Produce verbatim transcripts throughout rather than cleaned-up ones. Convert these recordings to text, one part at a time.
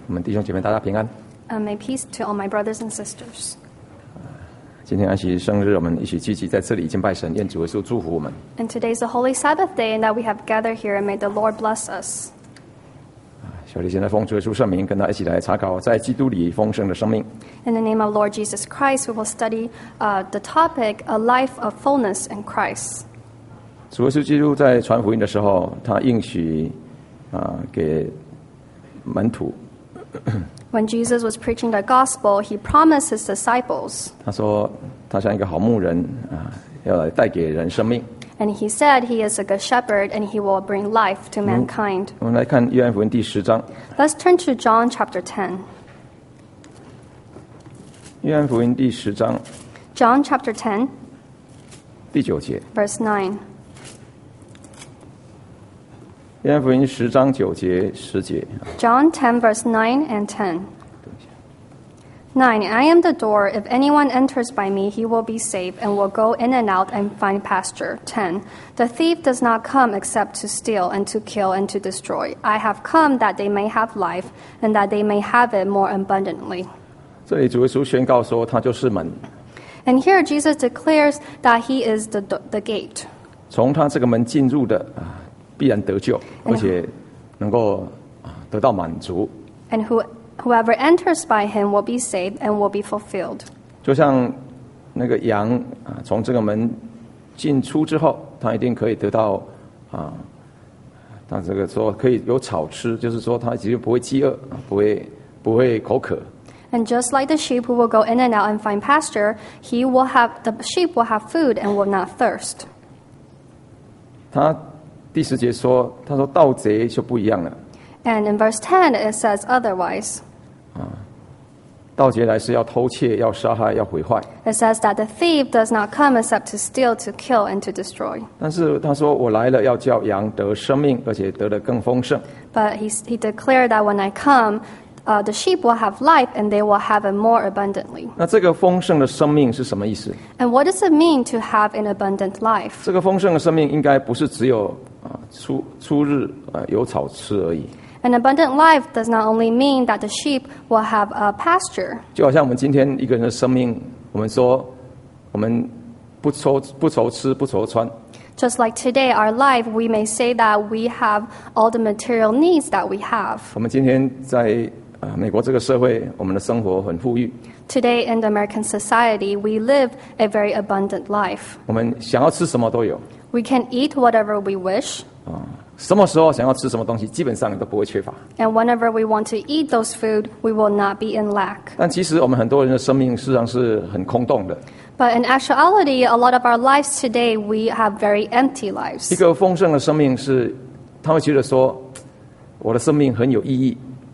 我们弟兄姐妹大家平安。 Uh, may peace to all my brothers and sisters. 今天安息生日，我们一起聚集在这里敬拜神，愿主耶稣祝福我们。 And today's the Holy Sabbath day, and that we have gathered here, and may the Lord bless us. 小弟现在奉主耶稣圣名，跟他一起来查考在基督里丰盛的生命。 In the name of Lord Jesus Christ, we will study uh, the topic, a life of fullness in Christ. 主耶稣基督在传福音的时候，他应许啊、呃、给门徒。 When Jesus was preaching the gospel, he promised his disciples, 他说他像一个好牧人啊、要来带给人生命。 and he said he is a good shepherd, and he will bring life to mankind. 我们来看约翰福音第十章。 Let's turn to John chapter ten. 约翰福音第十章 John chapter ten, 第九节。 verse nine. 约翰福音十章九节十节。 John ten, verse nine and ten. nine. I am the door. If anyone enters by me, he will be saved and will go in and out and find pasture. ten. The thief does not come except to steal and to kill and to destroy. I have come that they may have life and that they may have it more abundantly. 这里主耶稣宣告说，他就是门。 And here Jesus declares that he is the, the gate. 从他这个门进入的啊，必然得救，而且能够啊得到满足。 And who, whoever enters by him will be saved and will be fulfilled. 就像那个羊啊，从这个门进出之后，它一定可以得到啊，它这个说可以有草吃，就是说它其实不会饥饿，不会不会口渴。 And just like the sheep who will go in and out and find pasture, he will have the sheep will have food and will not thirst. 他第十节说，他说盗贼就不一样了。 And in verse ten it says otherwise. 盗贼来是要偷窃、要杀害、要毁坏。 It says that the thief does not come except to steal, to kill, and to destroy. 但是他说我来了，要叫羊得生命，而且得的更丰盛。 But he, he declared that when I come, uh, the sheep will have life and they will have it more abundantly. 那这个丰盛的生命是什么意思？ And what does it mean to have an abundant life? 这个丰盛的生命应该不是只有啊初初日啊有草吃而已。 An abundant life does not only mean that the sheep will have a pasture. 就好像我们今天一个人的生命，我们说我们不愁不愁吃不愁穿， Just like today, our life, we may say that we have all the material needs that we have. 我们今天在啊美国这个社会，我们的生活很富裕， Today in the American society, we live a very abundant life. 我们想要吃什么都有 We can eat whatever we wish, 啊。什么时候想要吃什么东西，基本上都不会缺乏。 and whenever we want to eat those food, we will not be in lack. 但其实我们很多人的生命事实上是很空洞的。 But in actuality, a lot of our lives today, we have very empty 一 lives. 个丰盛的生命是，他会觉得说，我的生命很有意义。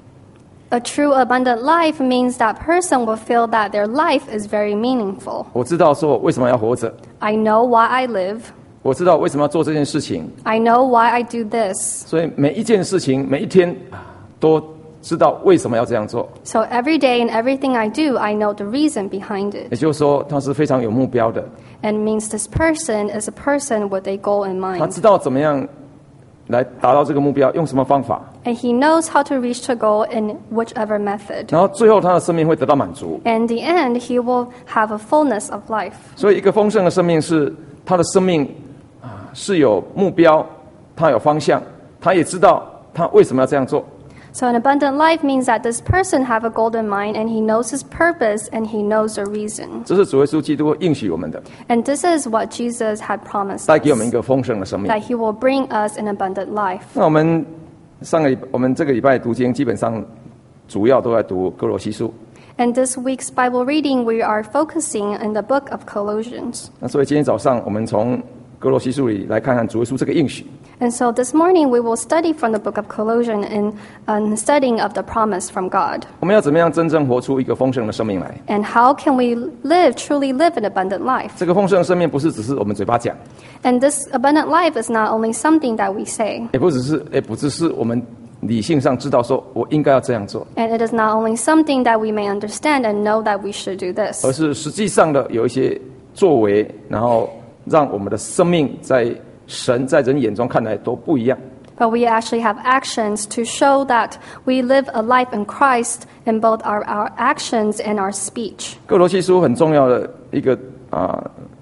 A true abundant life means that person will feel that their life is very meaningful. 我知道说为什么要活着， I know why I live. 我知道为什么要做这件事情， I know why I do this. 所以每一件事情每一天啊都知道为什么要这样做。 So every day in everything I do, I know the reason behind it. 也就是说，他是非常有目标的， And means this person is a person with a goal in 他 mind. 知道怎么样来达到这个目标，用什么方法， And he knows how to reach the goal in whichever method. 然后最后他的生命会得到满足。 And in the end, he will have a fullness of life. 所以，一个丰盛的生命是他的生命啊是有目标，他有方向，他也知道他为什么要这样做。 So an abundant life means that this person have a goal in mind, and he knows his purpose, and he knows the reason. 这是主耶稣基督应许我们的， And this is what Jesus had promised 带给我们一 us, 个丰盛的生命。 that he will bring us an abundant life. 那我们上个礼我们这个礼拜读经，基本上主要都在读哥罗西书。 And this week's Bible reading, we are focusing in the book of Colossians. 那所以今天早上我们从哥罗西书里来看看主耶稣这个应许。 And so this morning, we will study from the book of Colossians in um, studying of the promise from God. 我们要怎么样真正活出一个丰盛的生命来？ And how can we live, truly live an abundant life? 这个丰盛的生命不是只是我们嘴巴讲， And this abundant life is not only something that we say, 也不只是也不只是我们理性上知道说我应该要这样做， and it is not only something that we may understand and know that we should do this, 而是实际上的有一些作为，然后让我们的生命在神在人眼中看来都不一样。 but we actually have actions to show that we live a life in Christ in both our, our actions and our speech. 哥罗西书很重要的一个啊，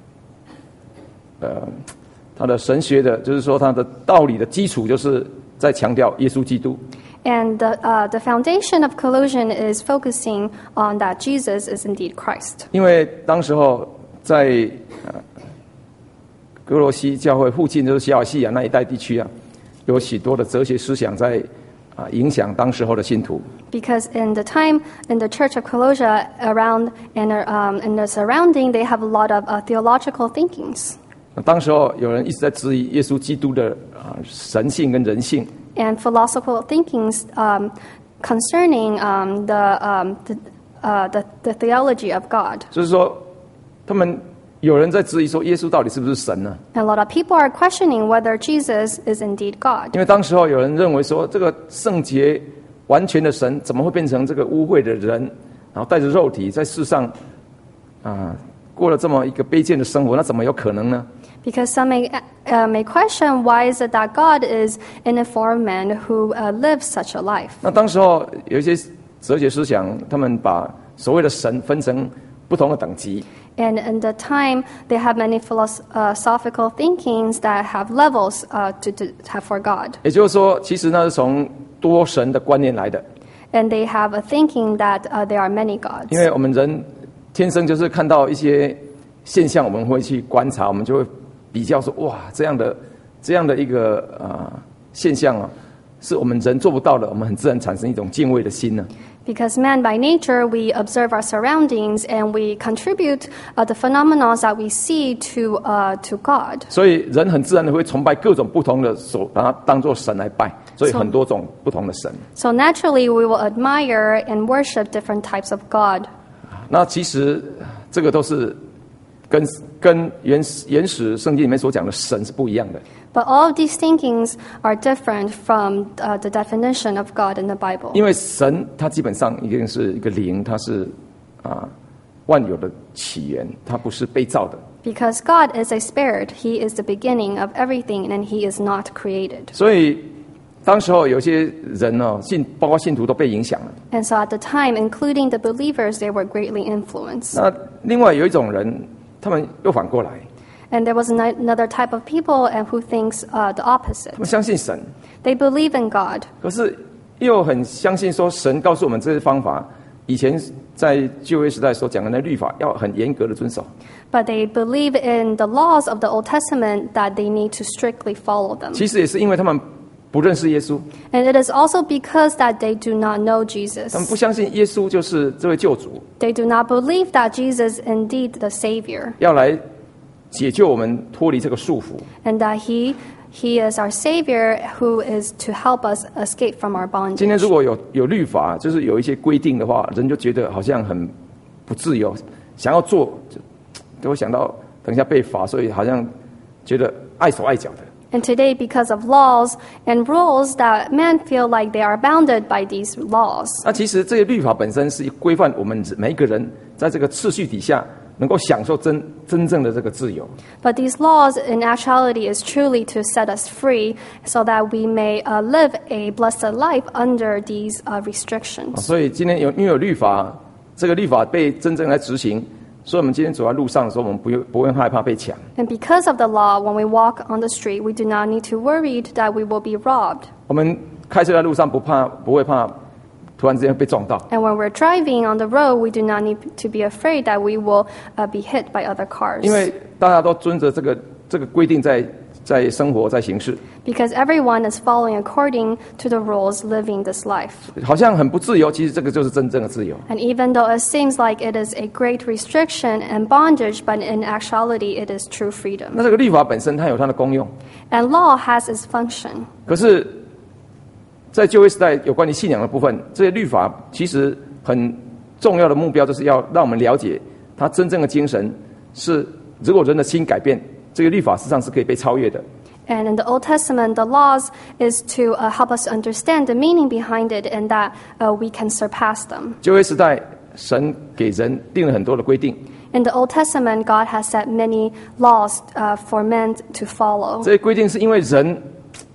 呃，它的神学的，就是说它的道理的基础，就是在强调耶稣基督。 And the, uh, the foundation of Colossians is focusing on that Jesus is indeed Christ. 因为当时候在呃哥罗西教会附近，就是小亚细亚那一带地区啊，有许多的哲学思想在啊影响当时候的信徒。 Because in the time in the Church of Colossia around and um, in the surrounding, they have a lot of uh, theological thinkings. 当时候有人一直在质疑耶稣基督的啊神性跟人性。 And philosophical thinkings um, concerning um, the, um, the, uh, the the theology of God. 就是说，他们有人在质疑说，耶稣到底是不是神呢？ And a lot of people are questioning whether Jesus is indeed God. 因为当时候有人认为说，这个圣洁完全的神怎么会变成这个污秽的人，然后带着肉体在世上啊过了这么一个卑贱的生活，那怎么有可能呢？ Because some may, uh, may question why is it that God is in a form of man who uh, lives such a life. 那当时候有一些哲学思想，他们把所谓的神分成不同的等级。 And in the time, they have many philosophical thinkings that have levels uh, to, to have for God. 也就是说，其实那是从多神的观念来的。 And they have a thinking that uh, there are many gods. 因为我们人天生就是看到一些现象，我们会去观察，我们就会比较说，哇，这样的这样的一个啊、呃、现象啊，是我们人做不到的，我们很自然产生一种敬畏的心呢。 Because man, by nature, we observe our surroundings and we contribute uh, the phenomena that we see to uh, to God. 所以人很自然的会崇拜各种不同的所，把它当作神来拜，所以很多种不同的神。 So naturally, we will admire and worship different types of God. 那其实这个都是跟跟原始原始圣经里面所讲的神是不一样的。 But all of these thinkings are different from uh, the definition of God in the Bible. 因为神它基本上一定是一个灵，它是啊万有的起源，它不是被造的。 Because God is a spirit, He is the beginning of everything, and He is not created. 所以当时候有些人呢、哦，信包括信徒都被影响了。 And so at the time, including the believers, they were greatly influenced. 那另外有一种人，他们又反过来， And there was an- another type of people and who thinks uh, the opposite. 他们相信神， They believe in God, 可是又很相信说神告诉我们这些方法，以前在旧约时代所讲的那律法要很严格的遵守。 but they believe in the laws of the Old Testament that they need to strictly follow them. 其实也是因为他们不认识耶稣， And it is also because that they do not know Jesus. 他们不相信耶稣就是这位救主， They do not believe that Jesus is indeed the Savior 要来解救我们脱离这个束缚。 and that He He is our Savior who is to help us escape from our 今天 bondage. 如果有有律法，就是有一些规定的话，人就觉得好像很不自由，想要做就都会想到等一下被罚，所以好像觉得碍手碍脚的。 And today, because of laws and rules, that men feel like they are bounded by these laws. 那其实这些律法本身是规范我们每一个人在这个次序底下能够享受真真正的这个自由。 But these laws, in actuality, is truly to set us free so that we may uh, live a blessed life under these uh, 啊 restrictions. 所以今天有因为有律法，这个律法被真正来执行，所以我们今天走在路上的时候，我们不用不会害怕被抢。 And because of the law, when we walk on the street, we do not need to worry that we will be robbed. 我们开车在路上不怕不会怕突然之间被撞到， And when we're driving on the road, we do not need to be afraid that we will uh, be hit by other cars. 因为大家都遵着这个这个规定在在生活在行事， Because everyone is following according to the rules, living this life. 好像很不自由，其实这个就是真正的自由。 And even though it seems like it is a great restriction and bondage, but in actuality, it is true freedom. 那这个律法本身它有它的功用， And law has its function. 可是，在旧约时代有关于信仰的部分，这些律法其实很重要的目标就是要让我们了解它真正的精神是，如果人的心改变，这个律法实际上是可以被超越的。 And in the Old Testament, the laws is to uh, help us understand the meaning behind it and that uh, we can surpass them. 旧约时代，神给人定了很多的规定， In the Old Testament, God has set many laws uh, for men to follow. 这些规定是因为人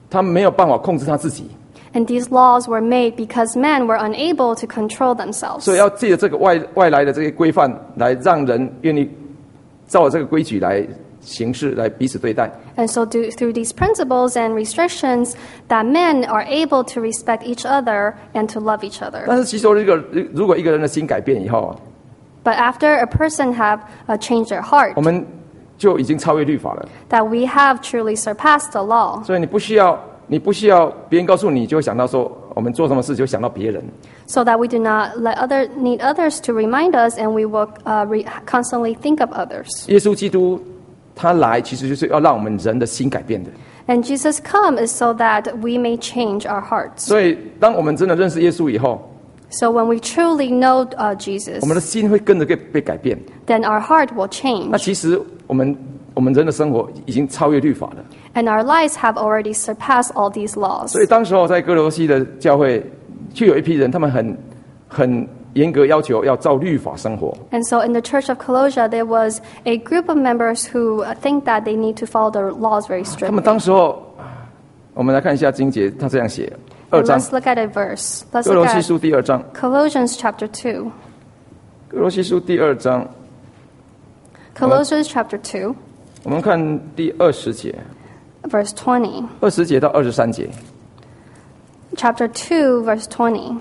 他没有办法控制他自己， And these laws were made because men were unable to control themselves. 所以要借着这个外外来的这些规范，来让人愿意照着这个规矩来行事，来彼此对待。 And so do, through these principles and restrictions, that men are able to respect each other and to love each other. 但是其实这个如果一个人的心改变以后啊， But after a person have uh, changed their heart, 我们就已经超越律法了。 that we have truly surpassed the law. 所以你不需要，你不需要别人告诉你，就会想到说，我们做什么事就会想到别人。 So that we do not let other need others to remind us, and we will uh, re- constantly think of others. 耶稣基督他来，其实就是要让我们人的心改变的。 And Jesus come is so that we may change our hearts. 所以，当我们真的认识耶稣以后， So when we truly know uh, Jesus, 我们的心会跟着被被改变。 then our heart will 那 change, 其实我们我们人的生活已经超越律法了。 and our lives have already surpassed all these laws. 所以当时候在哥罗西的教会，就有一批人，他们很很严格要求要照律法生活。 And so in the church of Colossia, there was a group of members who uh, think that they need to follow the laws very 他们 strictly. 当时候，我们来看一下经节，他这样写：二 And 章 let's look at a verse. Let's 哥罗 look 西 at 书第二章， Colossians chapter two. 哥罗西书第二章， Colossians chapter two, 我们看第二十节， verse twenty. 二十节到二十三节。 Chapter two, verse twenty.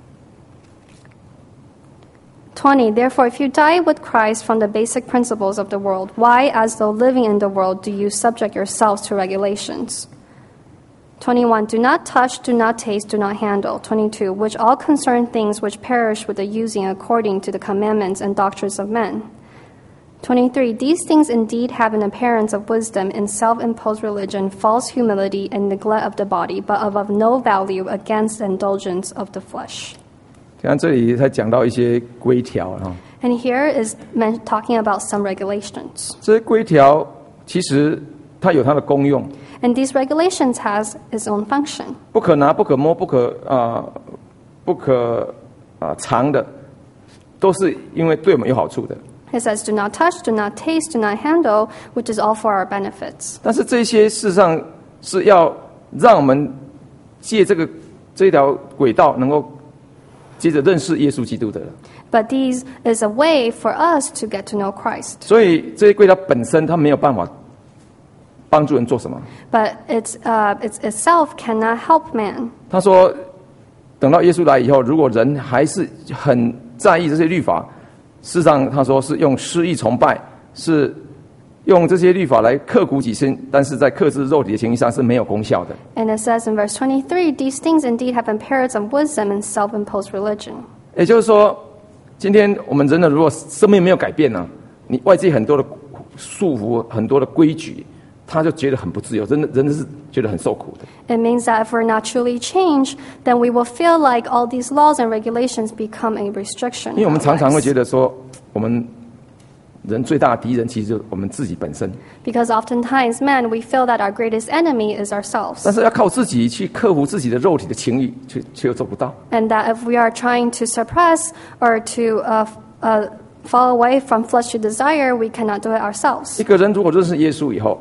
twenty. Therefore, if you die with Christ from the basic principles of the world, why, as though living in the world, do you subject yourselves to regulations? twenty-one. Do not touch, do not taste, do not handle. twenty-two. Which all concern things which perish with the using according to the commandments and doctrines of men. twenty-three. These things indeed have an appearance of wisdom in self-imposed religion, false humility, and neglect of the body, but of, of no value against indulgence of the flesh. 看这里，他讲到一些规条哈， And here is men talking about some regulations. 这些规条其实它有它的功用， And these regulations has its own function. 不可拿、不可摸、不可啊、呃不可啊、呃藏的，都是因为对我们有好处的。 It says, do not touch, do not taste, do not handle, which is all for our benefits. 但是这些事实上是要让我们借这个这条轨道，能够接着认识耶稣基督的。 But these is a way for us to get to know Christ. 所以这些规条本身它没有办法帮助人做什么。 But it's, uh, it's itself cannot help man. 他说，等到耶稣来以后，如果人还是很在意这些律法，事实上他说是用失意崇拜，是用这些律法来刻苦己心，但是在克制肉体的情绪上是没有功效的。 And it says in verse twenty-three, these things indeed have appearance of wisdom and self-imposed religion. 也就是说，今天我们人的如果生命没有改变呢、你外界很多的束缚、很多的规矩，他就觉得很不自由，真的，真的是觉得很受苦的。 It means that if we're not truly changed, then we will feel like all these laws and regulations become a restriction. 因为我们 in our 常常会 lives. 觉得说，我们人最大的敌人其实就是我们自己本身， Because oftentimes, man, we feel that our greatest enemy is ourselves. 但是要靠自己去克服自己的肉体的情欲，却却又做不到。 And that if we are trying to suppress or to uh, f- uh, fall away from fleshly desire, we cannot do it ourselves. 一个人如果认识耶稣以后，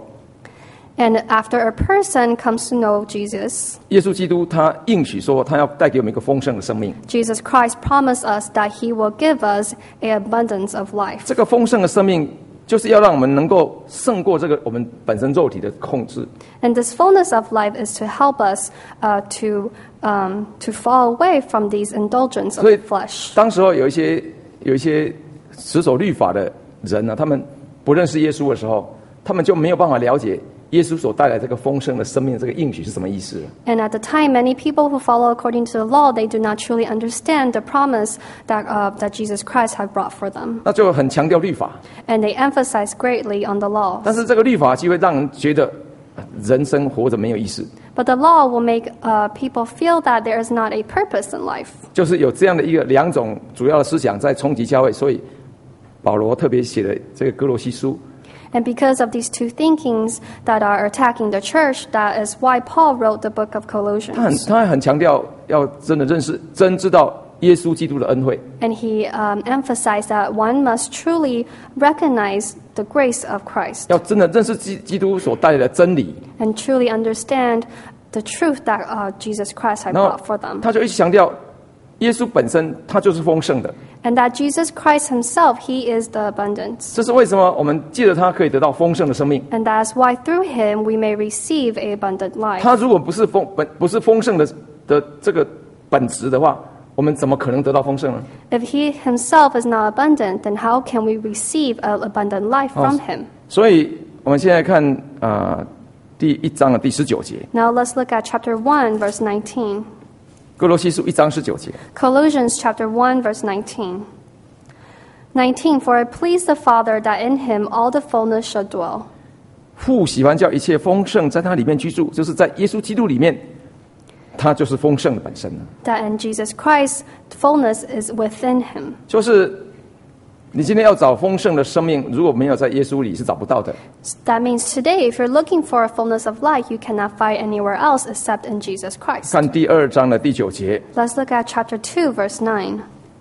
And after a person comes to know Jesus, 耶稣基督他应许说，他要带给我们一个丰盛的生命。 Jesus Christ promised us that he will give us an abundance of life. 这个丰盛的生命，就是要让我们能够胜过这个我们本身肉体的控制。 And this fullness of life is to help us uh, to, um, to fall away from these indulgence of 所以 flesh. 当时候有一些有一些持守律法的人呢，他们不认识耶稣的时候，他们就没有办法了解耶稣所带来这个丰盛的生命这个应许是什么意思。 And at the time, many people who follow according to the law, they do not truly understand the promise that, uh, that Jesus Christ had brought for them. 那就很强调律法， And they emphasize greatly on the law. 但是这个律法就会让人觉得呃人生活着没有意思， But the law will make uh, people feel that there is not a purpose in life. 就是有这样的一个两种主要的思想在冲击教会，所以保罗特别写了这个哥罗西书。 And because of these two thinkings that are attacking the church, that is why Paul wrote the book of 他很 Colossians. 他很强调要真的认识真知道耶稣基督的恩惠， And he um, emphasized that one must truly recognize the grace of Christ 要真的认识基基督所带来的真理， and truly understand the truth that uh, Jesus Christ had 然后 brought for them. 他就一直强调，耶稣本身他就是丰盛的。 And that Jesus Christ himself, he is the abundance. 这是为什么我们借着他可以得到丰盛的生命。 And that's why through him we may receive a abundant life. 他如果不是丰本不是丰盛的的这个本质的话，我们怎么可能得到丰盛呢？ If he himself is not abundant, then how can we receive an abundant life from him? 所以我们现在看啊、呃、第一章的第十九节， Now let's look at chapter one, verse nineteen. 哥罗西书一章十九节。 Colossians chapter one, verse nineteen. nineteen, For it pleased the Father that in him all the fullness should dwell. 父喜欢叫一切丰盛在他里面居住，就是在耶稣基督里面，他就是丰盛的本身了。 That in Jesus Christ, fullness is within him. 就是你今天要找丰盛的生命，如果没有在耶稣里是找不到的。 That means today, if you're looking for a fullness of life, you cannot find anywhere else except in Jesus Christ. 看第二章的第九节， Let's look at chapter two, verse nine.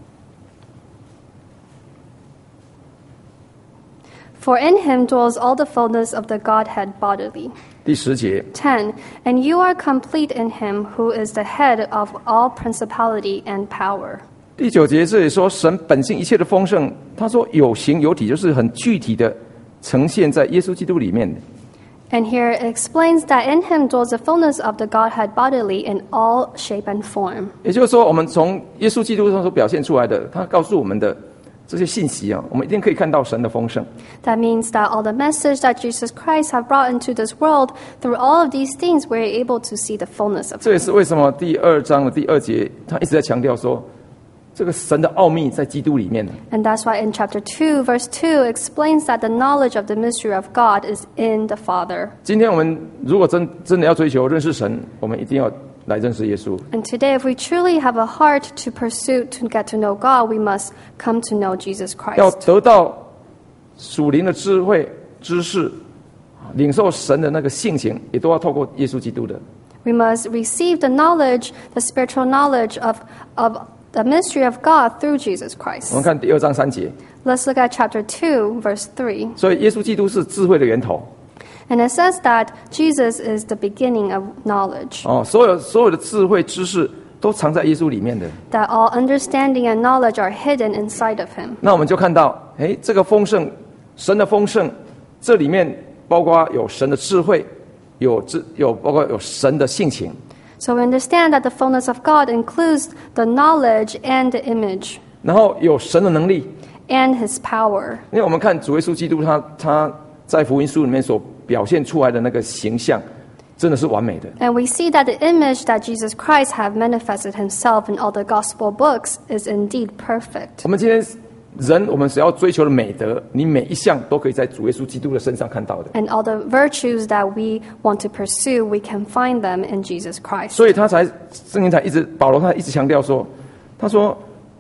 For in him dwells all the fullness of the Godhead bodily. 第十节， ten. And you are complete in him who is the head of all principality and power. 第九节这里说神本性一切的丰盛，他说有形有体，就是很具体的呈现在耶稣基督里面的。 And here it explains that in him dwells the fullness of the Godhead bodily in all shape and form. 也就是说，我们从耶稣基督上所表现出来的，他告诉我们的这些信息啊，我们一定可以看到神的丰盛。 That means that all the message that Jesus Christ have brought into this world, through all of these things, we're able to see the fullness of 这也 him. 是为什么第二章的第二节，他一直在强调说，这个神的奥秘在基督里面。 And that's why in chapter two, verse two, explains that the knowledge of the mystery of God is in the Father. 今天我们如果真真的要追求认识神，我们一定要来认识耶稣。 And today, if we truly have a heart to pursue, to get to know God, we must come to know Jesus 要 Christ. 得到属灵的智慧、知识，领受神的那个性情，也都要透过耶稣基督的。 We must receive the knowledge, the spiritual knowledge of, of the mystery of God through Jesus 我 Christ. 们看第二章三节， Let's look at chapter two, verse three. 所以耶稣基督是智慧的源头。 And it says that Jesus is the beginning of knowledge, 哦，所有所有的智慧知识都藏在耶稣里面的。 that all understanding and knowledge are hidden inside of him. 那我们就看到，哎，这个丰盛，神的丰盛，这里面包括有神的智慧，有智有包括有神的性情。 So we understand that the fullness of God includes the knowledge and the image 然后有神的能力， and his power. 因为我们看主耶稣基督他他在福音书里面所表现出来的那个形象，真的是完美的。 And we see that the image that Jesus Christ have manifested himself in all the gospel books is indeed perfect. 我们今天人，我们所要追求的美德，你每一项都可以在主耶稣基督的身上看到的。 And all the virtues that we want to pursue, we can find them in Jesus Christ. 所以他才圣经才一直保罗他一直强调说，他说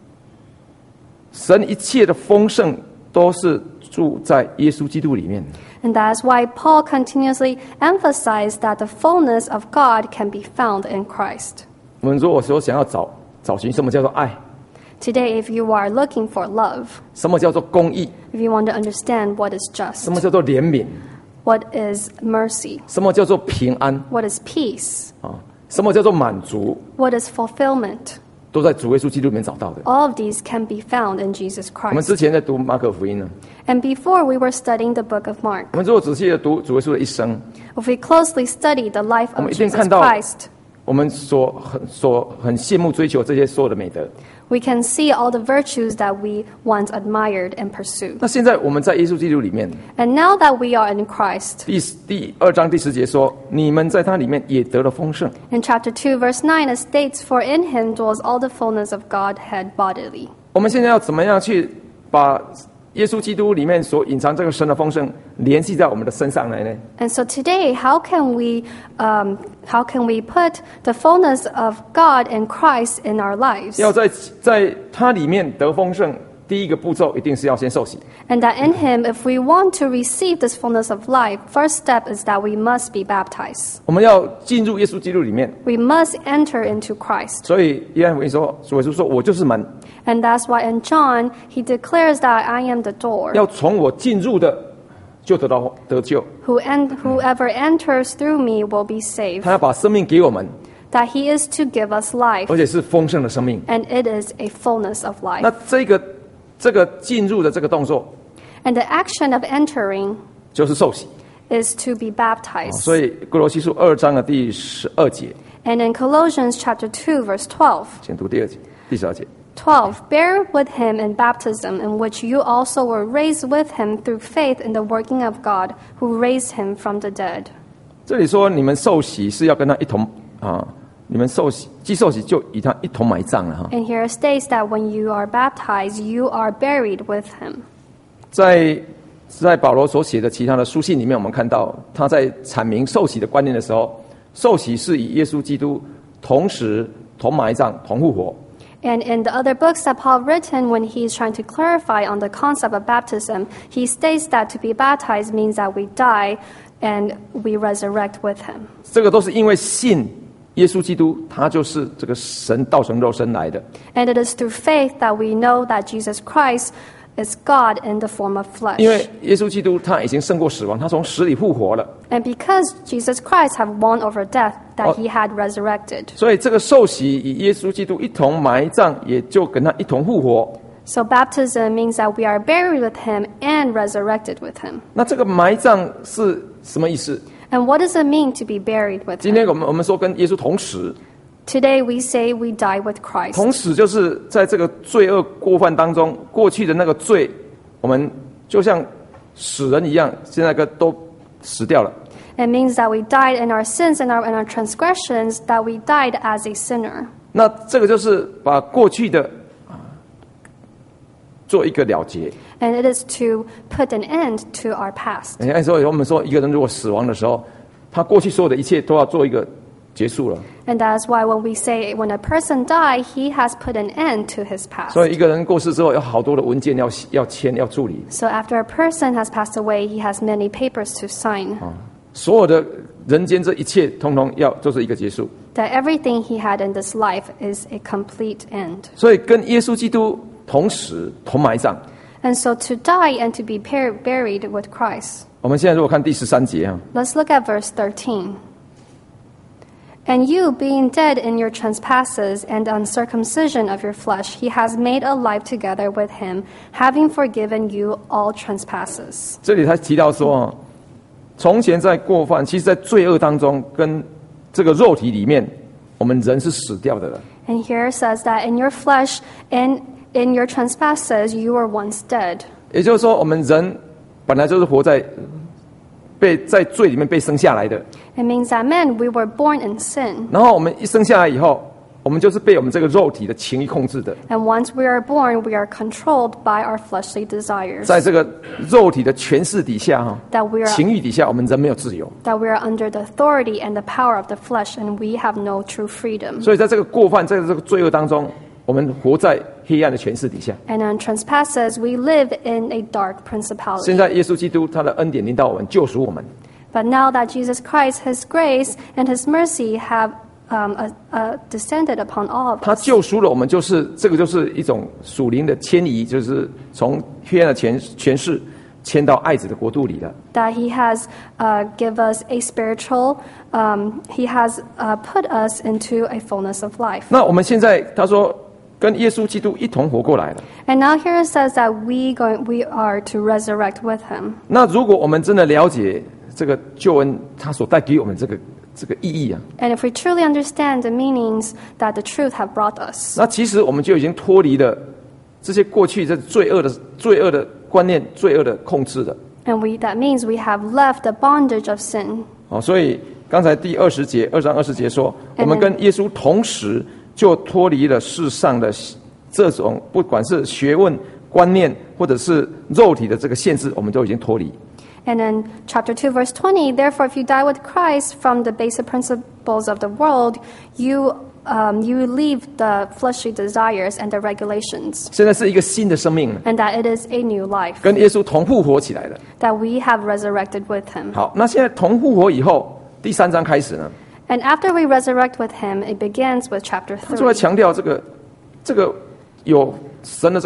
神一切的丰盛都是住在耶稣基督里面。 And that's why Paul continuously emphasized that the fullness of God can be found in Christ. 我们如果说想要找找寻什么叫做爱， Today, if you are looking for love, 什么叫做公义， if you want to understand what is 什 just, 么叫做怜悯， what is mercy, 什么叫做平安 what is peace, 啊，什么叫做满足， what is fulfillment, 都在主耶稣基督里面找到的。 all of these can be found in Jesus 我们 Christ. 之前在读马可福音呢， And before we were studying the book of Mark, 我们如果仔细的读主耶稣的一生， if we closely study the life 我 of 们一定 Jesus 看到 Christ, 我们所很所很羡慕追求这些所有的美德。 we can see all the virtues that we once admired and pursued. 那现在我们在耶稣基督里面， And now that we are in Christ, 第第二章第十节说，你们在他里面也得了丰盛。 in chapter two, verse nine, it states, For in him dwells all the fullness of Godhead bodily. 我们现在要怎么样去把耶稣基督里面所隐藏这个神的丰盛联系在我们的身上来呢？ And so today, how can we, um, how can we put the fullness of God and Christ in our lives? 要在在他里面得丰盛，第一个步骤一定是要先受洗。 And that in him, if we want to receive this fullness of life, first step is that we must be baptized. 我们要进入耶稣基督里面， We must enter into Christ. 所以约翰福音说，主耶稣说：“我就是门， And that's why in John, he declares that I am the door. 要从我进入的就得到得救。 Who en- whoever enters through me will be saved. 他要把生命给我们， That he is to give us life, 而且是丰盛的生命。 and it is a fullness of 那 life. 这个这个进入的这个动作 And the action of entering 就是受洗。 is to be baptized. 所以哥罗西书二章的第十二节， And in Colossians chapter two, verse twelve, 请读第二节、第十二节。 twelve, bear with him in baptism, in which you also were raised with him through faith in the working of God, who raised him from the dead. 这里说你们受洗是要跟他一同啊，你们受洗既受洗就与他一同埋葬了哈。 And here it states that when you are baptized, you are buried with him. 在在保罗所写的其他的书信里面，我们看到他在阐明受洗的观念的时候，受洗是以耶稣基督同时同埋葬、同复活。 And in the other books that Paul written, when he is trying to clarify on the concept of baptism, he states that to be baptized means that we die and we resurrect with him. 这个都是因为信耶稣基督，他就是这个神道成肉身来的。 And it is through faith that we know that Jesus Christ is God in the form of flesh. 因为耶稣基督他已经胜过死亡，他从死里复活了， And because Jesus Christ have won over death, that he had resurrected. 所以这个受洗与耶稣基督一同埋葬，也就跟他一同复活。 So baptism means that we are buried with him and resurrected with him. 那这个埋葬是什么意思？ And what does it mean to be buried with 今 him? 天我们我们说跟耶稣同死， Today we say we die with Christ. 同死就是在这个罪恶过犯当中，过去的那个罪，我们就像死人一样，现在个都死掉了。 It means that we died in our sins and our, in our transgressions, that we died as a sinner. 那这个就是把过去的啊做一个了结。 And it is to put an end to our past. 人家说，我们说一个人如果死亡的时候，他过去所有的一切都要做一个结束了。 And that is why when we say when a person dies, he has put an end to his past. 所以一个人过世之后，有好多的文件要要签要处理， So after a person has passed away, he has many papers to sign. 所有的人间这一切，通通要就是一个结束。 That everything he had in this life is a complete end. 所以跟耶稣基督同死同埋葬。 And so to die and to be par- buried with Christ. 我们现在如果看第十三节啊， Let's look at verse thirteen. And you, being dead in your trespasses and uncircumcision of your flesh, he has made alive together with him, having forgiven you all trespasses. 这里他提到说啊，从前在过犯，其实在罪恶当中，跟这个肉体里面，我们人是死掉的了。 And here it says that in your flesh and in your trespasses you were once dead. 也就是说，我们人本来就是活在被在罪里面被生下来的， It means that men, we were born in sin. 然后我们一生下来以后，我们就是被我们这个肉体的情欲控制的， And once we are born, we are controlled by our fleshly desires. 在这个肉体的权势底下哈， That we are 情欲底下，我们人没有自由。 that we are under the authority and the power of the flesh, and we have no true freedom. 所以在这个过犯，在这个罪恶当中，我们活在黑暗的权势底下。 And on trespasses, we live in a dark 现 principality. 在耶稣基督他的恩典临到我们，救赎我们。 But now that Jesus Christ, His grace and His mercy have um, uh, uh, descended upon all of 他 us, 救赎了我们，就是这个就是一种属灵的迁移，就是从黑暗的权权势迁到爱子的国度里了。 that He has uh, give us a spiritual, um, He has uh, put us into a fullness of life. 那我们现在他说跟耶稣基督一同活过来了。 And now here it says that we going, we are to resurrect with Him. 那如果我们真的了解这个救恩，它所带给我们这个这个意义啊， And if we truly understand the meanings that the truth have brought us, 那其实我们就已经脱离了这些过去这罪恶的罪恶的观念、罪恶的控制了。 and we that means we have left the bondage of sin. 哦，所以刚才第二十节，二章二十节说，我们跟耶稣同时就脱离了世上的这种不管是学问、观念，或者是肉体的这个限制，我们都已经脱离。 And in chapter two, verse twenty, therefore, if you die with Christ from the basic principles of the world, you um, you leave the fleshly desires and the regulations, 现在是一个新的生命了， and that it is a new life, 跟耶稣同复活起来了。 that we have resurrected with Him. 好，那现在同复活以后，第三章开始呢， And after we resurrect with Him, it begins with chapter 他就来 three. 强调这个这个有神的这个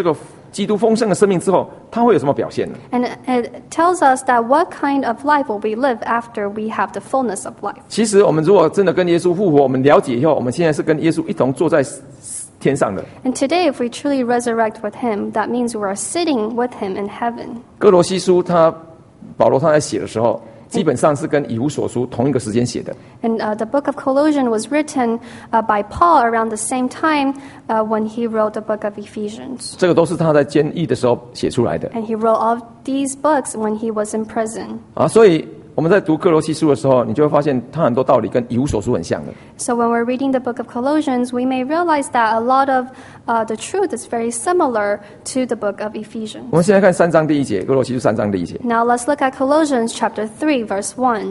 基督丰盛的生命之后，他会有什么表现呢？ And it tells us that what kind of life will we live after we have the fullness of life. 其实我们如果真的跟耶稣复活，我们了解以后，我们现在是跟耶稣一同坐在天上的。 And today, if we truly resurrect with him, that means we are sitting with him in heaven. 哥罗西书他保罗他在写的时候，基本上是跟以弗所书同一个时间写的。 And uh, the book of Colossians was written uh, by Paul around the same time uh, when he wrote the book of Ephesians. 这个都是他在监狱的时候写出来的 And he wrote all these books when he was in prison. 啊。所以我们在读哥罗西书的时候，你就会发现他很多道理跟以弗所书很像的。 So when we're reading the book of Colossians, we may realize that a lot of uh, the truth is very similar to the book of Ephesians. 我们现在看三章第一节，哥罗西书三章第一节。 Now let's look at Colossians chapter three, verse one.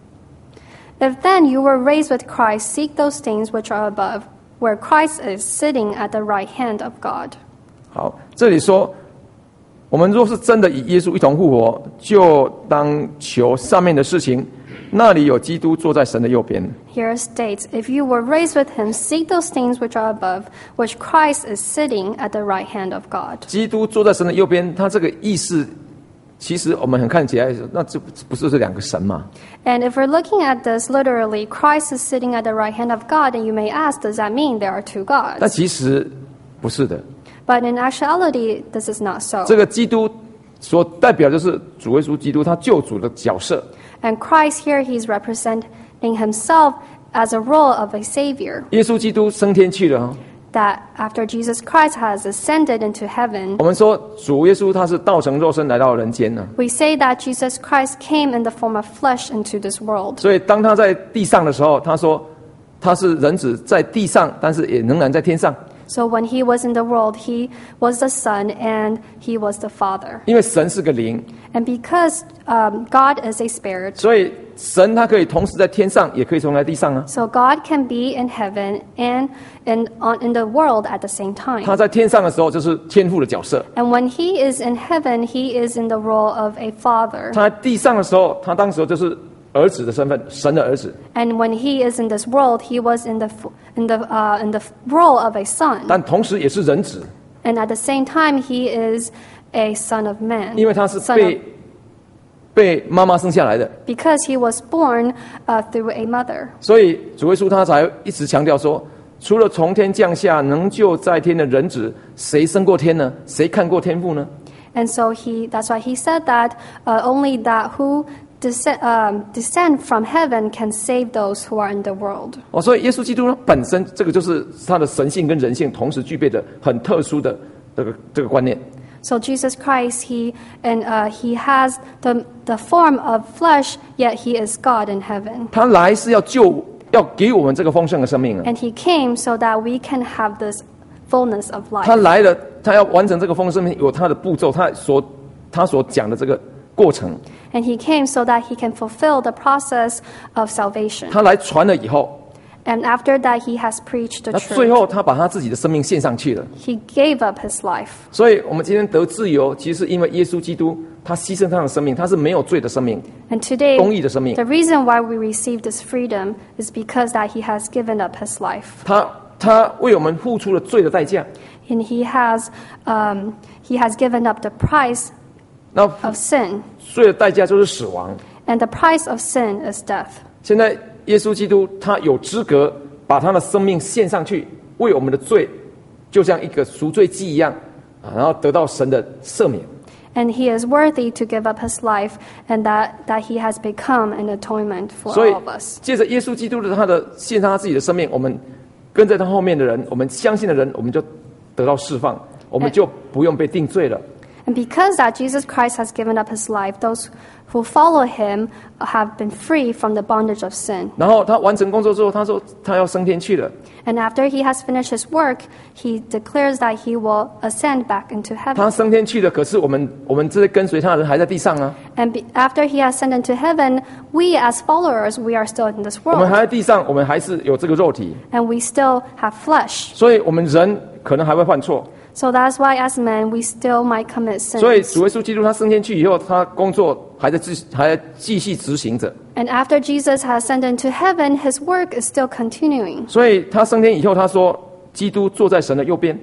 If then you were raised with Christ, seek those things which are above, where Christ is sitting at the right hand of God. 好，这里说，我们若是真的与耶稣一同复活，就当求上面的事情，那里有基督坐在神的右边。 Here it states, if you were raised with him, seek those things which are above, which Christ is sitting at the right hand of God. 基督坐在神的右边，他这个意思，其实我们很看起来，那这不是这两个神吗？ And if we're looking at this literally, Christ is sitting at the right hand of God, and you may ask, does that mean there are two 但 gods? 其实不是的。 But in actuality, this is not so. 这个基督所代表就是主耶稣基督他救主的角色。 And Christ here, he's representing himself as a role of a savior. 耶稣基督升天去了哦， That after Jesus Christ has ascended into heaven, 我们说主耶稣他是道成肉身来到人间呢。 we say that Jesus Christ came in the form of flesh into this world. 所以当他在地上的时候，他说他是人子在地上，但是也仍然在天上。 So when he was in the world, he was the Son and he was the Father. 因为神是个灵， And because um, God is a spirit, 所以神他可以同时在天上，也可以同时在地上啊。 so God can be in heaven and in, on, in the world at the same time. 他在天上的时候就是天父的角色， And when he is in heaven, he is in the role of a father. 他在地上的时候，他当时候就是儿子的身份，神的儿子。 And when he is in this world, he was in the, f- in the, uh, in the f- role of a son. 但同时也是人子， And at the same time, he is a son of man. 因为他是 Son 被 of, 被妈妈生下来的， because he was born uh, through a mother. 所以主耶稣他才一直强调说，除了从天降下能救在天的人子，谁升过天呢？谁看过天父呢？ And so he, that's why he said that uh, only that who descend, um, descend from heaven can save those who are in the world. 哦，所以耶稣基督呢本身这个就是他的神性跟人性同时具备的很特殊的这个这个观念。 So Jesus Christ, he and uh, he has the the form of flesh, yet he is God in heaven. 他来是要救，要给我们这个丰盛的生命啊！ And he came so that we can have this fullness of 他 life. 来了，他要完成这个丰盛生命，有他的步骤，他所他所讲的这个过程。 And he came so that he can fulfill the process of salvation. 他来传了以后， And after that, he has preached the 那最 truth. 后他把他自己的生命献上去了。 He gave up his life. 所以，我们今天得自由，其实是因为耶稣基督他牺牲他的生命，他是没有罪的生命， And today, 公义的生命。 the reason why we receive this freedom is because that he has given up his life. 他他为我们付出了罪的代价。 And he has, um, he has given up the price 那 of sin. 罪的代价就是死亡。 And the price of sin is death. 现在耶稣基督他有资格把他的生命献上去，为我们的罪，就像一个赎罪祭一样啊，然后得到神的赦免。 And he is worthy to give up his life, and that, that he has become an atonement for 所以 all of us. 借着耶稣基督的他的献上他自己的生命，我们跟在他后面的人，我们相信的人，我们就得到释放，我们就不用被定罪了。 And because that Jesus Christ has given up his life, those who follow him have been free from the bondage of sin. 然后他完成工作之后，他说他要升天去了。 And after he has finished his work, he declares that he will ascend back into 他 heaven. 升天去了，可是我们我们这些跟随他的人还在地上啊， And be, after he has ascended to heaven, we as followers, we are still in this 我们还 world. 在地上，我们还是有这个肉体， And we still have flesh. 所以我们人可能还会犯错。 So that's why as men, we still might commit 所以 sins. 主耶稣基督他升天去以后，他工作还在继还在继续执行着。 And after Jesus has ascended to heaven, his work is still continuing. 所以他升天以后，他说基督坐在神的右边。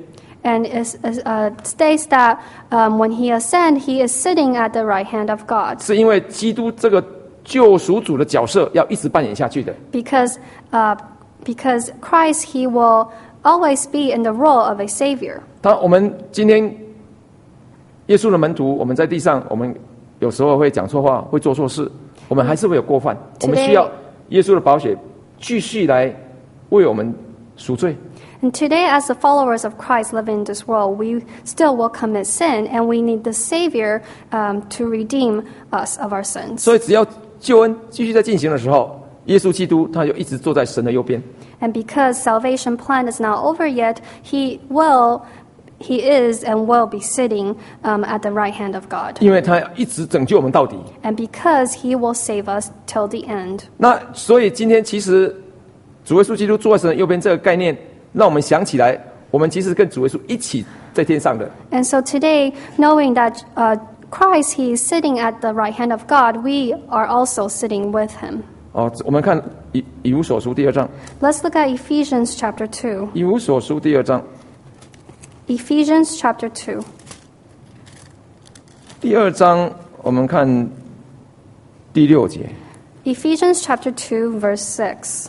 And it uh, states that um, when he ascended, he is sitting at the right hand of God. 是因为基督这个救赎主的角色要一直扮演下去的。 Because, uh, because Christ, he will always be in the role of a savior. 当我们今天耶稣的门徒，我们在地上，我们有时候会讲错话，会做错事，我们还是会有过犯。我们需要耶稣的宝血继续来为我们赎罪。 And today, as the followers of Christ living in this world, we still will commit sin, and we need the Savior um, to redeem us of our sins. 所以，只要救恩继续在进行的时候，耶稣基督他就一直坐在神的右边。 And because salvation plan is not over yet, He will, He is, and will be sitting um, at the right hand of God. 因为他要一直拯救我们到底。 And because He will save us till the end. 那所以今天其实主耶稣基督坐在神的右边这个概念。让我们想起来，我们其实跟主耶稣一起在天上的。 And so today, knowing that uh, Christ, He is sitting at the right hand of God, we are also sitting with Him. 哦，我们看以以弗所书第二章。 Let's look at Ephesians chapter two. 以弗所书第二章。 Ephesians chapter two. 第二章，我们看第六节。 Ephesians chapter two, verse six.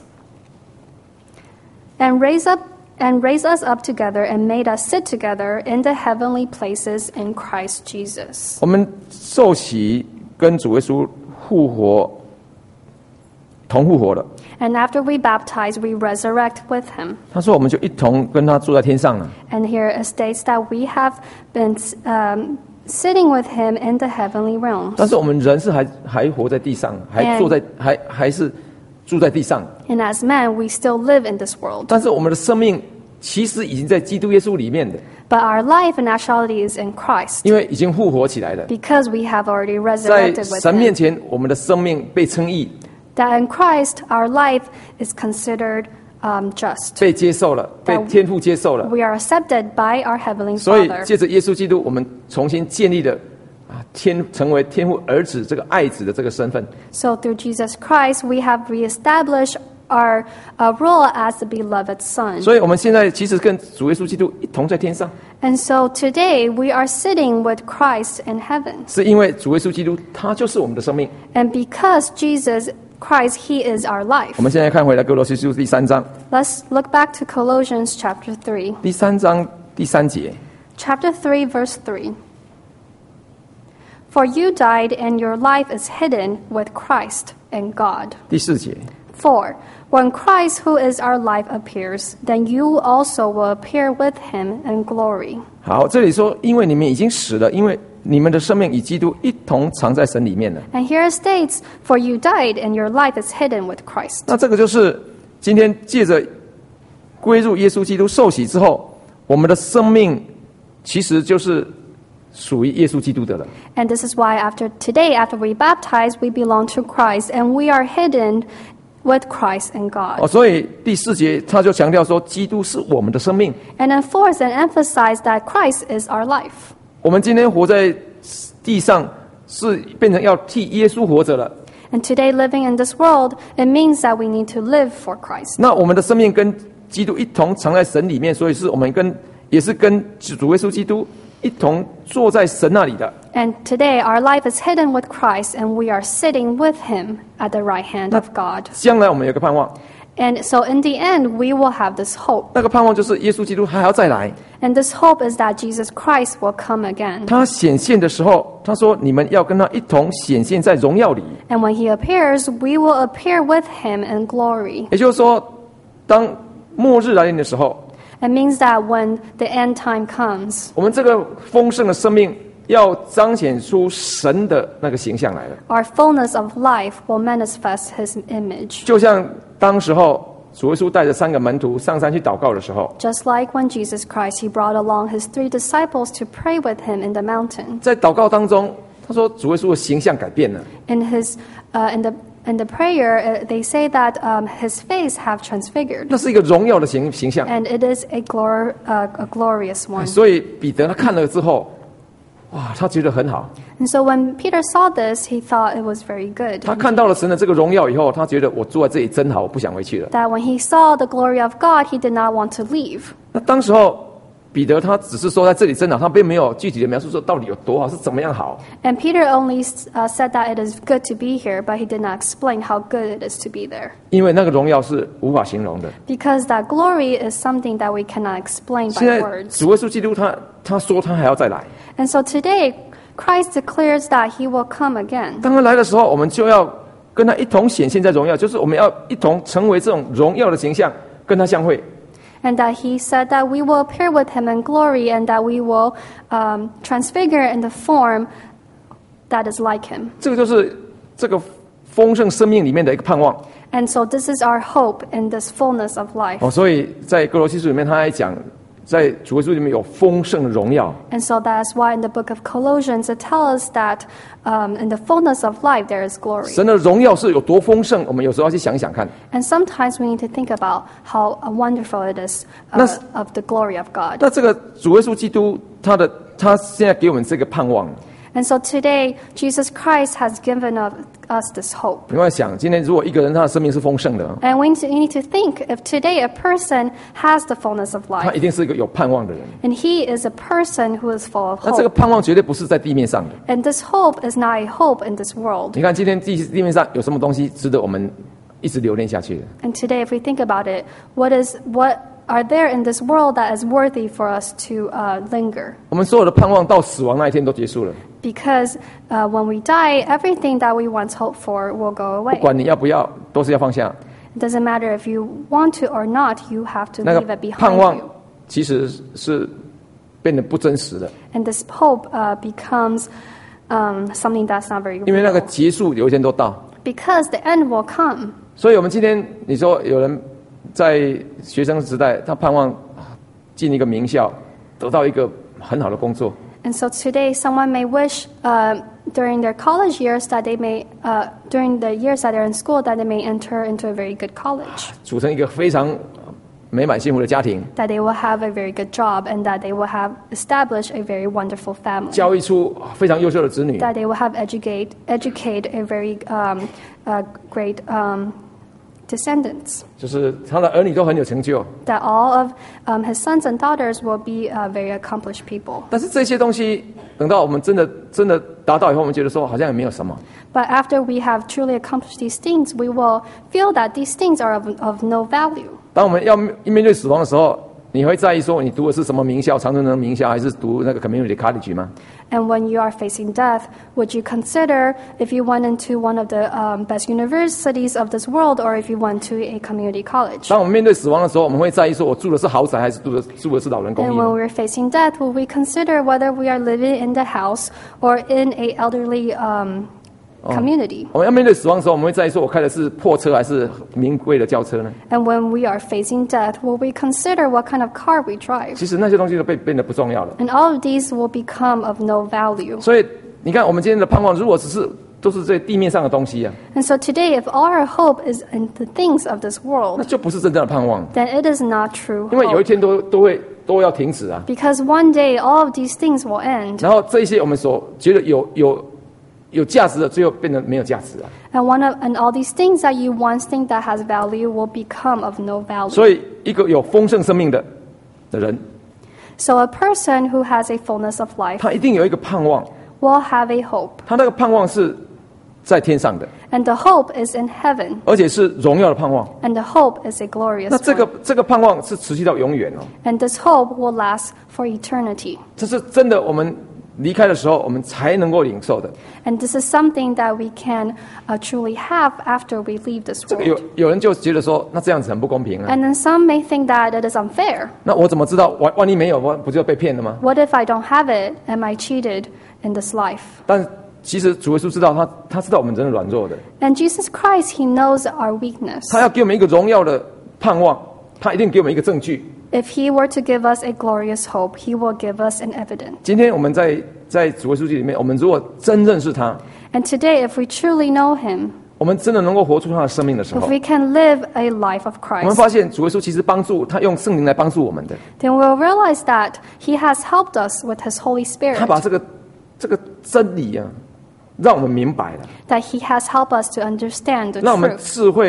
And raise up and raise us up together and made us sit together in the heavenly places in Christ Jesus. 我们受洗跟主耶稣复活，同复活了。 And after we baptize, we resurrect with Him. 他说，我们就一同跟他坐在天上了。 And here it states that we have been um, sitting with Him in the heavenly realms. 但是我们人是还还活在地上，还坐在还还是住在地上。 And as men, we still live in this world. 但是我们的生命其实已经在基督耶稣里面的。 But our life in actuality is in Christ. 因为已经复活起来了。 Because we have already 在 resurrected with 神面 Him. 前，我们的生命被称义， That in Christ, our life is considered um, just. 被接受了，被天父接受了。 We are accepted by our Heavenly 所以 Father. 借着耶稣基督，我们重新建立了啊天成为天父儿子这个爱子的这个身份。 So through Jesus Christ, we have reestablished our uh, role as the beloved Son. 所以我们现在其实跟主耶稣基督一同在天上， And so today, we are sitting with Christ in heaven. 是因为主耶稣基督他就是我们的生命。 And because Jesus Christ, He is our life. 我们现在看回来哥罗西书第三章， Let's look back to Colossians chapter three. 第三章第三节。 Chapter three, verse three. For you died, and your life is hidden with Christ in God. 第四节。 Four, when Christ, who is our life, appears, then you also will appear with Him in glory. 好，这里说，因为你们已经死了，因为你们的生命与基督一同藏在神里面了。 And here it states, for you died, and your life is hidden with Christ. 那这个就是今天借着归入耶稣基督受洗之后，我们的生命其实就是属于耶稣基督的了。 And this is why after today, after we baptize, we belong to Christ, and we are hidden with Christ and 哦， God. 所以第四节他就强调说，基督是我们的生命。 And enforce and emphasize that Christ is our life. 我们今天活在地上，是变成要替耶稣活着了。 And today, living in this world, it means that we need to live for Christ. 那我们的生命跟基督一同藏在神里面，所以是我们跟也是跟主耶稣基督一同坐在神那里的。 And today, our life is hidden with Christ, and we are sitting with Him at the right hand of God. 将来我们有个盼望， And so, in the end, we will have this hope. 那个盼望就是耶稣基督还要再来。 And this hope is that Jesus Christ will come again. 他显现的时候，他说：“你们要跟他一同显现在荣耀里。 And when He appears, we will appear with Him in glory. ” 也就是说，当末日来临的时候， It means that when the end time comes, 我们这个丰盛的生命要彰显出神的那个形象来了。 our fullness of life will manifest His image. 就像当时候主耶稣带着三个门徒上山去祷告的时候， Just like when Jesus Christ, He brought along His three disciples to pray with Him in the mountain. 在祷告当中，他说主耶稣的形象改变了。 In His, uh, in the in the prayer, uh, they say that um, His face have transfigured, 那是一个荣耀的形形象。 and it is a glor uh, a glorious one. 所以彼得他看了之后，哇，他觉得很好。 And so when Peter saw this, he thought it was very good. 他看到了神的这个荣耀以后，他觉得我坐在这里真好，我不想回去了。 That when he saw the glory of God, he did not want to leave. 那当时候彼得他只是说在这里真好，他并没有具体的描述说到底有多好，是怎么样好。 And Peter only uh, said that it is good to be here, but he did not explain how good it is to be there. 因为那个荣耀是无法形容的。 Because that glory is something that we cannot explain 现 by 在 words. 主耶稣基督他他说他还要再来。 And so today, Christ declares that he will come again. 当他来的时候，我们就要跟他一同显现在荣耀，就是我们要一同成为这种荣耀的形象，跟他相会。 And that he said that we will appear with him in glory and that we will um, transfigure in the form that is like him. 这个就是这个丰盛生命里面的一个盼望。 And so this is our hope in this fullness of life. 哦，所以在哥罗西书里面，他还讲，在主耶稣里面有丰盛的荣耀。 And so that's why in the book of Colossians it tells us that um, in the fullness of life there is glory. 神的荣耀是有多丰盛，我们有时候要去想想看。 And sometimes we need to think about how uh, wonderful it is uh, of the glory of God. 那这个主耶稣基督，他的他现在给我们这个盼望。 And so today, Jesus Christ has given of, us this hope. 你要想，今天如果一个人他的生命是丰盛的， And we need, to, we need to think if today a person has the fullness of 他 life, 一定是一个有盼望的人。 and he is a person who is full of 那这个 hope. 盼望绝对不是在地面上的。 And this hope is not a hope in this world. 你看，今天地地面上有什么东西值得我们一直留恋下去的？ And today, if we think about it, what is what are there in this world that is worthy for us to uh, linger? 我们所有的盼望到死亡那一天都结束了。 Because uh, when we die, everything that we once hoped for will go 不 away. 管你要不要，都是要放下。 It doesn't matter if you want to or not, you have to 那 leave 个 it 盼 behind 望 you. 其实是变得不真实的， And this hope uh, becomes um, something that's not very 因为那个 real. 结束有一天都到。 Because the end will come. 所以，我们今天你说有人在学生时代，他盼望进一个名校，得到一个很好的工作。 And so today, someone may wish uh, during their college years that they may, uh, during the years that they're in school, that they may enter into a very good college, 组成一个非常美满幸福的家庭， that they will have a very good job, and that they will have established a very wonderful family, 教育出非常优秀的子女， that they will have educate educate a very um, uh, great um, descendants, 就是他的儿女都很有成就。 that all of um, his sons and daughters will be uh, very accomplished people. 但是这些东西，等到我们真的真的达到以后，我们觉得说好像也没有什么。 But after we have truly accomplished these things, we will feel that these things are of, of no value. 当我们要面对死亡的时候，你会在意说你读的是什么名校，常春藤名校，还是读那个 community college 吗？ And when you are facing death, would you consider if you went into one of the um, best universities of this world or if you went to a community college? 当我们面对死亡的时候，我们会在意说我住的是豪宅，还是住的住的是老人公 And 寓 when 吗？ we're facing death, will we consider whether we are living in the house or in a elderly um, community? 我们要面对死亡的时候，我们会在意说我开的是破车还是名贵的轿车呢？ And when we are facing death, will we consider what kind of car we drive? 其实那些东西都被变得不重要了。 And all of these will become of no value. 所以你看，我们今天的盼望，如果只是都是在地面上的东西啊， And so today, if all our hope is in the things of this 那 world, 就不是真正的盼望， then it is not true 因为有一 hope. 天都都会都要停止啊。 Because one day, all of these things will end. 然后这一些我们所觉得有有有价值的，最后变得没有价值啊。 And one of, and all these things that you once think that has value will become of no value. 所以，一个有丰盛生命的的人， So a person who has a fullness of life 他一定有一个盼望， will have a hope. 他那个盼望是在天上的， And the hope is in heaven. 而且是荣耀的盼望。 And the hope is a glorious 那这个 one. 这个盼望是持续到永远哦。 And this hope will last for eternity. 这是真的，我们离开的时候，我们才能够领受的。 And this is something that we can uh, truly have after we leave this 这个有 world. 有人就觉得说，那这样子很不公平啊。 And then some may think that it is unfair. 那我怎么知道？万万一没有，我不就被骗了吗？ What if I don't have it? Am I cheated in this life? 但其实主耶稣知道他，他知道我们真的软弱的， And Jesus Christ, He knows our weakness. 他要给我们一个荣耀的盼望，他一定给我们一个证据。 If He were to give us a glorious hope, He will give us an evidence. 今天我们在在主耶稣记里面，我们如果真认识他， And today, if we truly know Him, 我们真的能够活出他的生命的时候 if，we can live a life of 我们 Christ, 发现主耶稣其实帮助他用圣灵来帮助我们的， then we'll realize that He has helped us with His Holy 他把 Spirit, 这个这个真理啊，让我们明白了， that He has helped us to understand the 让我们 truth, 智慧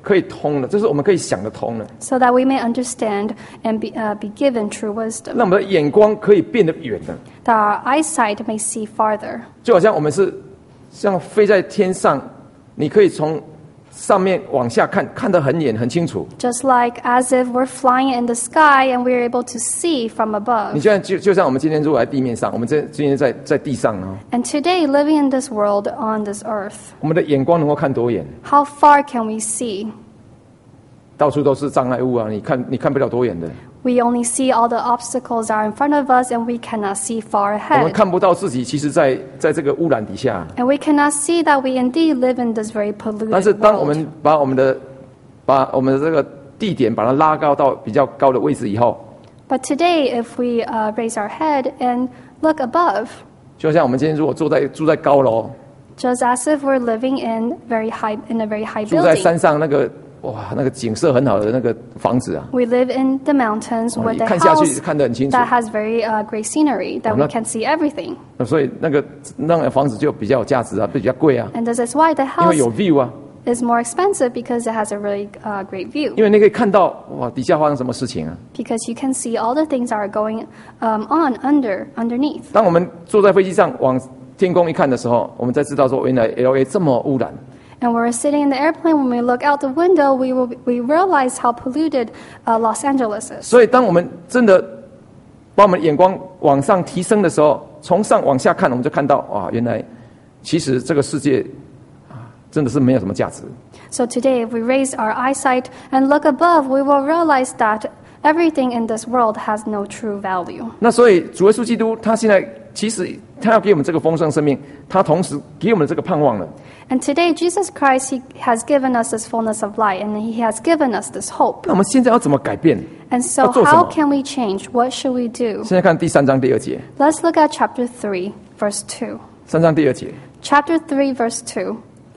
可以通的，这是我们可以想得通的。 so that we may understand and be, uh, be given true wisdom, 那我们的眼光可以变得远的， that our eyesight may see farther. 就好像我们是像飞在天上，你可以从上面往下看，看得很远很清楚。 Just like as if we're flying in the sky and we're able to see from 你 above. 就像就就像我们今天如果在地面上，我们这今天在在地上啊， And today, living in this world on this earth, 我们的眼光能够看多远？ how far can we see? 到处都是障碍物啊，你看你看不了多远的。 We only see all the obstacles that are in front of us, and we cannot see far 我们 ahead. 看不到自己，其实在在这个污染底下。 And we cannot see that we indeed live in this very 但是 polluted 当我 world. 们把我们的把我们的这个地点把它拉高到比较高的位置以后， But today, if we uh, raise our head and look above, 就像我们今天如果坐在住在高楼， just as if we're living in very high in a very high 住在 building, 山上那个哇那个景色很好的那个房子啊， we live in the mountains 哇 with 一 the 看下去 house 看得很清楚。 that has very uh, great scenery that Oh, we that- can see everything. 所以那个那个房子就比较有价值啊，比较贵啊， And this is why the 因 house 为有 view 啊， is more expensive because it has a really uh, great view. 因为你可以看到哇底下发生什么事情啊。 Because you can see all the things that are going um, on under underneath. 当我们坐在飞机上往天空一看的时候，我们才知道说原来 L A 这么污染。 And when we're sitting in the airplane, when we look out the window, we will we realize how polluted uh, Los Angeles is. 所以当我们真的把我们眼光往上提升的时候，从上往下看，我们就看到哇，原来其实这个世界啊真的是没有什么价值。 So today, if we raise our eyesight and look above, we will realize that everything in this world has no true value. 那所以主耶稣基督他现在其实他要给我们这个丰盛生命，他同时给我们这个盼望了。 And today, Jesus Christ, He has given us this fullness of light, and He has given us this hope. 那我们现在要怎么改变？ And so, 要做什么？ how can we change? What should we do? 现在看第三章第二节， Let's look at chapter three, verse two. 三章第二节， Chapter three, verse two.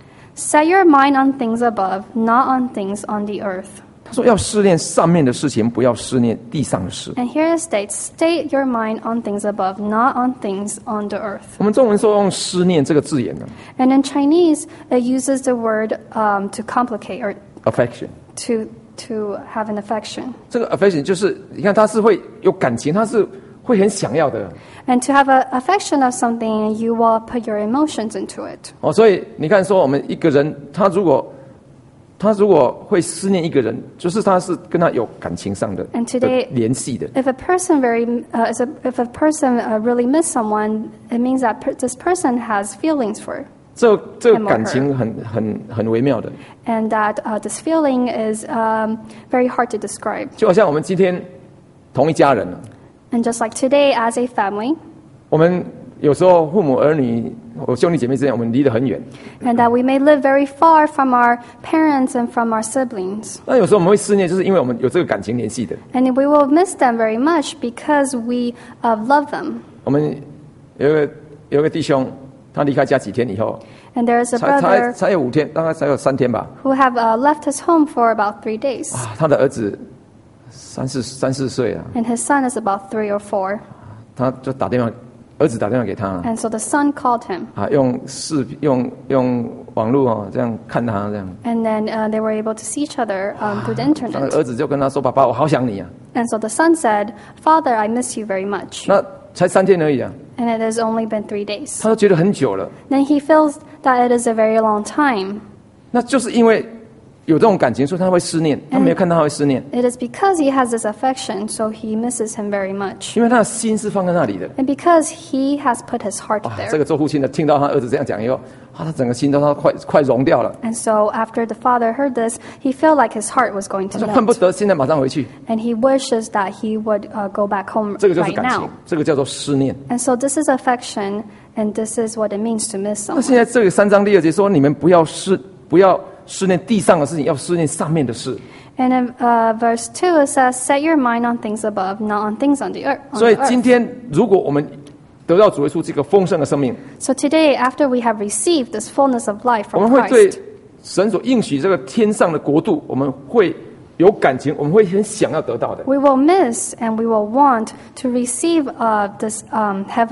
Set your mind on things above, not on things on the earth. 他说要思念上面的事情，不要思念地上的事。 And here it states, state your mind on things above, not on things on the earth. 我们中文说用思念这个字眼呢 And in Chinese, it uses the word um, to complicate or ，affection。 to, to have an affection. 这个 affection 就是你看他是会有感情，他是会很想要的 And to have an affection of something, you will put your emotions into it. 哦。所以你看，说我们一个人，他如果他如果会思念一个人，就是他是跟他有感情上的 And today- 的联系的。 If a person very, uh, is a, if a person uh, really miss someone, it means that per- this person has feelings for, 这这个 him or 感情很很很微妙的， and that uh, this feeling is um, very hard to describe. 就好像我们今天同一家人了， And just like today, as a family, 我们有时候父母儿女，我兄弟姐妹之间，我们离得很远。 and that we may live very far from our parents and from our siblings. 那有时候我们会思念，就是因为我们有这个感情联系的。 And we will miss them very much because we uh, love them. 我们有一个有一个弟兄，他离开家几天以后， And there is a 才才 brother 才有五天，大概才有三天吧。 who have uh, left his home for about three days. 啊，他的儿子三四三四岁啊， And his son is about three or four. 他就打电话，儿子打电话给他 And so the son called him. 啊，用视频用用网络哦，这样看他这样。 And then uh, they were able to see each other um, through the 他的 internet. 儿子就跟他说：“爸爸，我好想你啊。 And so the son said, Father, I miss you very ” much. 那才三天而已啊， And it has only been three days. 他都觉得很久了。 Then he feels that it is a very long time. 那就是因为有这种感情，所以他会思念。他没有看到，他会思念， It is because he has this affection, so he misses him very much. 因为他的心是放在那里的。 And because he has put his heart 哇，这 there. 个做父亲的听到他儿子这样讲以后，啊，他整个心都他快快融掉了。 And so after the father heard this, he felt like his heart was going 他 to 说恨不 melt. 得现在马上回去。 And he wishes that he would uh, go back home 这个就是 right 感情 now.， 这个叫做思念。 And so this is affection, and this is what it means to miss 那 someone. 现在这个三章第二节说，你们不要思不要思念地上的事情，要思念上面的事。 And in uh, verse two, it says, set your mind on things above, not on things on the earth. on 所以 the earth. 今天，如果我们得到主耶稣这个丰盛的生命， So today, after we have received this fullness of life 我 from 们会对 Christ, 神所应许这个天上的国度，我们会有感情，我们会很想要得到的。 we will miss and we will want to receive uh, this um, heavenly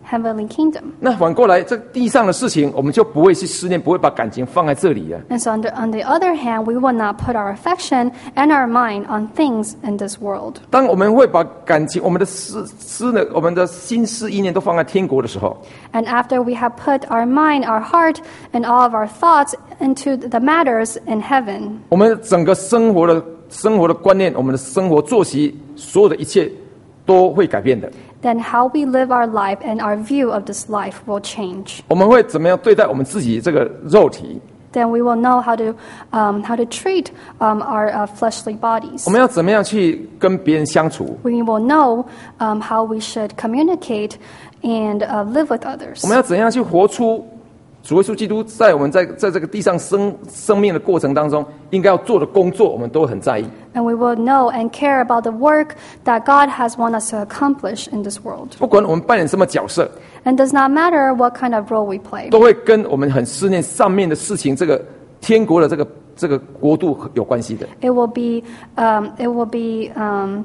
heavenly kingdom. 那反过来，这地上的事情，我们就不会去思念，不会把感情放在这里啊。 And so on the, on the other hand, we will not put our affection and our mind on things in this world. 当我们会把感情、我们的思思呢、我们的心思意念都放在天国的时候， And after we have put our mind, our heart, and all of our thoughts into the matters in heaven, 我们整个生活的生活的观念、我们的生活作息，所有的一切都会改变的。 then how we live our life and our view of this life will change. 我们会怎么样对待我们自己这个肉体？ Then we will know how to um, how to treat um, our uh, fleshly bodies. 我们要怎么样去跟别人相处？ We will know um, how we should communicate and uh, live with others. 我们要怎样去活出主耶稣基督在我们在在这个地上生生命的过程当中应该要做的工作，我们都很在意。 And we will know and care about the work that God has wanted us to accomplish in this world. 不管我们扮演什么角色， And it does not matter what kind of role we play. 都会跟我们很思念上面的事情，这个天国的这个这个国度有关系的。 It will be um, it will be um,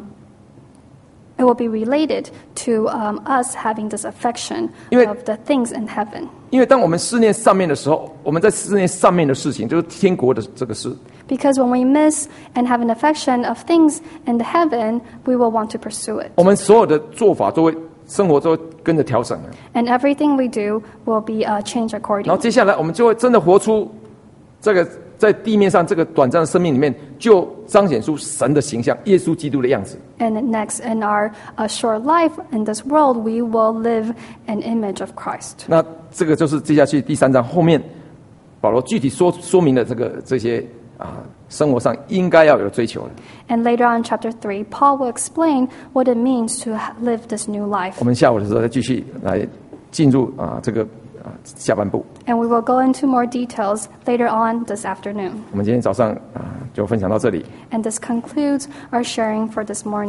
it will be related to um, us having this affection 因为 of the things in heaven. 因为当我们思念上面的时候，我们在思念上面的事情，就是天国的这个事。 Because when we miss and have an affection of things in the heaven, we will want to pursue it. 我们所有的做法都会生活都会跟着调整的。 And everything we do will be uh, changed 然后 accordingly. 接下来我们就会真的活出这个在地面上这个短暂的生命里面，就彰显出神的形象，耶稣基督的样子。 And next, in our uh, short life in this world, we will live an image of Christ. 那这个就是接下去第三章后面保罗具体说说明了这个这些啊生活上应该要有的追求了。 And later on in chapter three, Paul will explain what it means to ha- live this new life. 我们下午的时候再继续来进入啊这个啊下半部。 And we will go into more details later on this afternoon. 我们今天早上啊就分享到这里。 And this concludes our sharing for this morning.